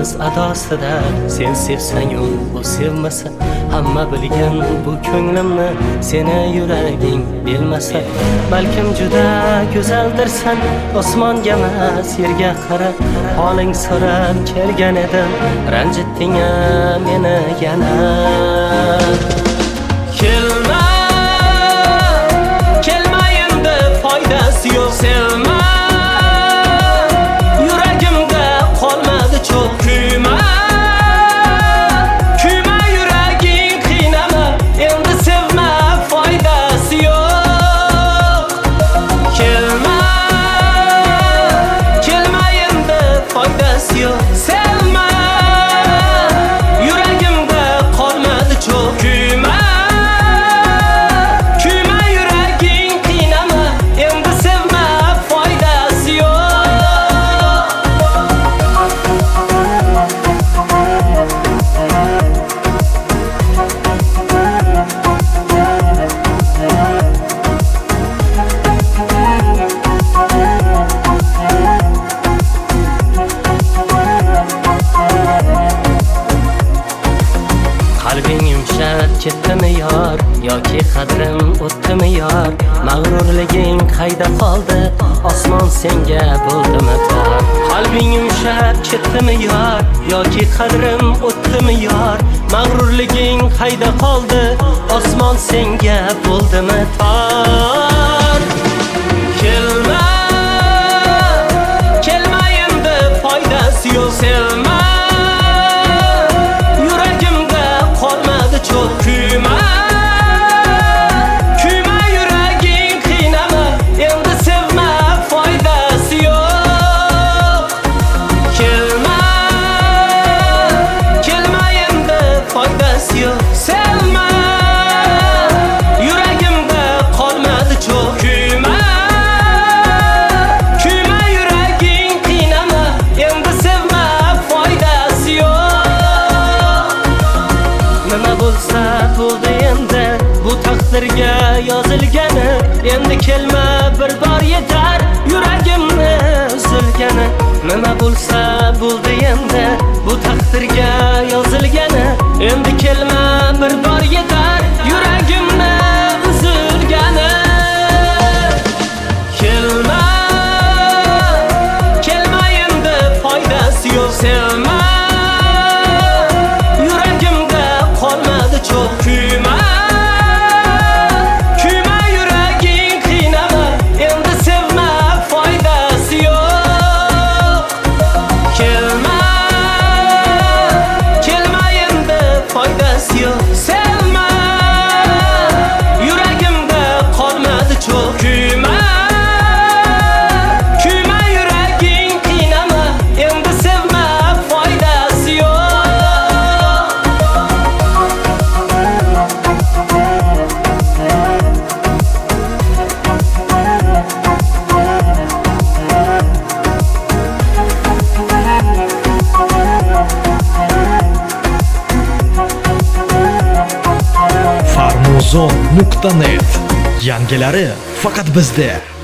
yolg'iz adosida. Sen sevsang-yu u sevmasa, hamma bilgan bu ko'nglimni seni yuraging bilmasa. Balkim juda go'zaldirsan, osmonga emas yerga qara. Holing so'rab kelgan edim, ranjitding-a meni yana. Kelma, kelma endi foydasi yo'q. Sevma, yuragimda qolmadi cho'q. Kuyma, kuyma yuraging qiynama. Endi sevma, foydasi yo'q. Kelma, kelma endi foydasi yo'q. Sevma, yuragimda qolmadi cho'q. Kuyma, qalbing yumshab ketdimi yor, yoki qadrim o'tdimi yor? Mag'rurliging qayda qoldi, osmon senga bo'ldimi tor? Qalbing yumshab ketdimi yor, yoki qadrim o'tdimi yor? Mag'rurliging qayda qoldi, osmon senga bo'ldimi tor? Kelma, kelma endi foydasi yo'q. Sevma, kuyma, kuyma yuraging qiynama. Endi sevma, foydasi yo'q. Kelma, kelma endi foydasi yo'q. Sevma, yuragimda qolmadi cho'q. Kuyma, kuyma yuraging qiynama. Endi sevma, foydasi yo'q. Nima bo'lsa bo'ldi endi, bu taqdirga yozilgani. Endi kelma, bir bor yetar yuragimni uzilgani. Nima bo'lsa bo'ldi endi, bu taqdirga yozilgani. Endi kelma, bir bor yetar yuragimni uzilgani. Kelma, kelma endi foydasi yo'q. Sevma, yuragimda qolmadi cho'q. Kuyma, kuyma yuraging qiynama. Endi sevma, foydasi yo'q. Kelma, kelma endi foydasi yo'q. Sevma, yuragimda qolmadi cho'q. Kuyma, kuyma yuraging qiynama. Endi sevma, foydasi yo'q. Farmozon.net yangilari faqat bizda.